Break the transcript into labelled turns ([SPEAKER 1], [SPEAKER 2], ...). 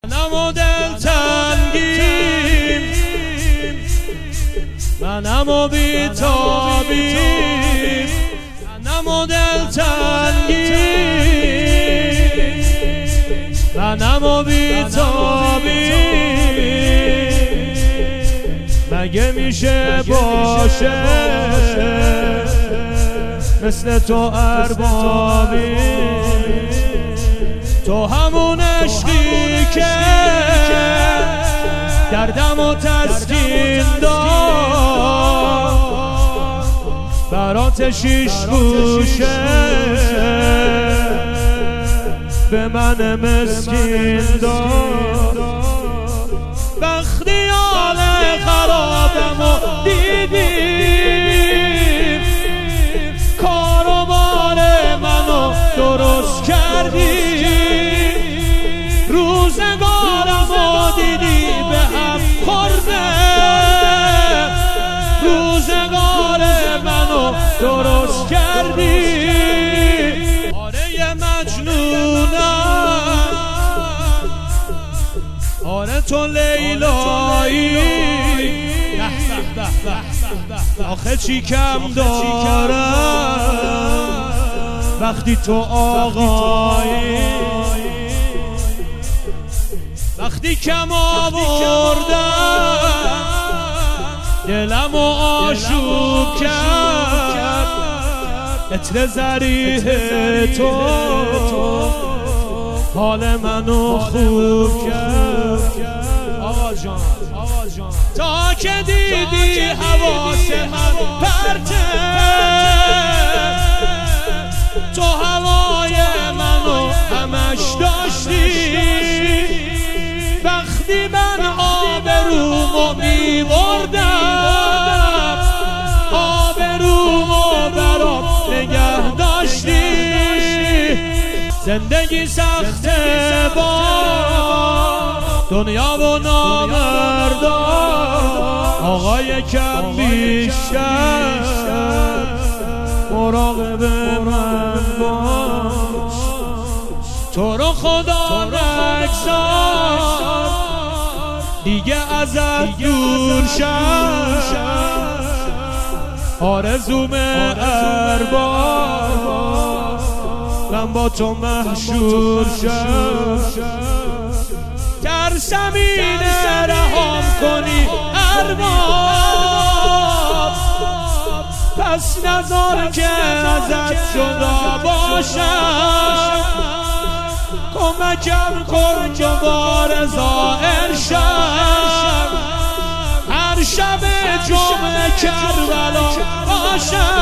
[SPEAKER 1] منم و دلتنگیم، منم و بیتابیم، منم و دلتنگیم، منم و بیتابیم. مگه میشه باشه مثل تو اربابی؟ تو همون عشقی که دردم و تسکین داد، برات شیش گوشه به من مسکین داد. وقتی حال خرابم و دیدیم، کار و بار منو درست کردی، روزگارم و دیدی به هم خورده، روزگار منو درست کردی. آره مجنونم، آره تو لیلایی، آخه چی کم دارم وقتی تو آقایی؟ وقتی کم آوردم دلم و آشوب کرد، عطر ظریح تو حال منو خوب کرد. آواز جان تا که دیدی حواس من پرته، تو هوای منو همش داشتی. وقتی من آبرومو میبردم، آبرومو برام نگه داشتی. زندگی سخته با دنیا و نامردان، آقای کم بیشتر مراقب من باش. تو رو خدا نگذار دیگه ازت دور شم، آرزوم ارباب من با تو محشور شم. ترسم اینه رهام کنی ارباب، پس نذار که ازت جدا باشم. کمکم کن دوباره ظاهر شم، هر شب جمعه کربلا باشم.